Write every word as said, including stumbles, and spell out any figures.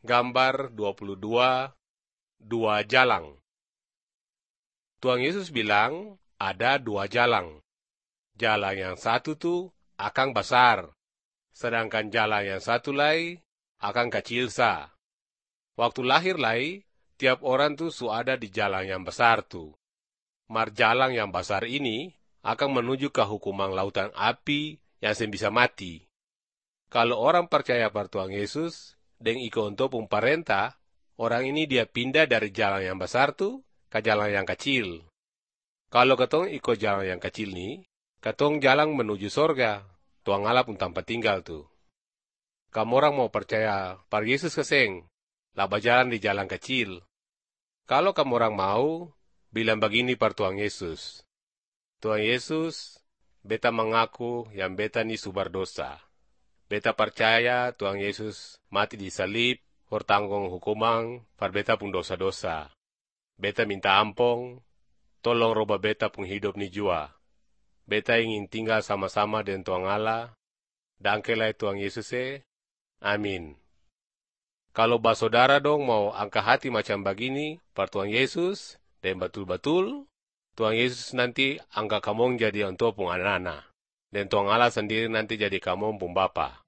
Gambar dua puluh dua, dua jalang. Tuhan Yesus bilang, ada dua jalang. Jalang yang satu tuh akan besar, sedangkan jalang yang satu lagi akan kecil sa. Waktu lahir lagi, tiap orang tuh su ada di jalang yang besar tuh. Mar jalang yang besar ini akan menuju ke hukuman lautan api yang sen bisa mati. Kalau orang percaya pada Tuhan Yesus, dan ikut untuk pemerintah, orang ini dia pindah dari jalan yang besar tuh ke jalan yang kecil. Kalau ketong ikut jalan yang kecil nih, ketong jalan menuju sorga, Tuhan Allah pun tanpa tinggal tuh. Kamu orang mau percaya pada Yesus keseng, lah berjalan di jalan kecil. Kalau kamu orang mau, bilang begini pada Tuhan Yesus. Tuhan Yesus, beta mengaku yang beta ni subar dosa. Beta percaya Tuhan Yesus mati di salib, hortanggung hukuman, par beta pun dosa-dosa. Beta minta ampong, tolong roba beta pun hidup ni jua. Beta ingin tinggal sama-sama dengan Tuhan Allah, dangkelai Tuhan Yesus e, amin. Kalau basodara dong mau angka hati macam begini, par Tuhan Yesus, dan betul-betul, Tuhan Yesus nanti angka kamu jadi untuk pun anak-anak. Dan Tuhan Allah sendiri nanti jadi kamu pun bapa.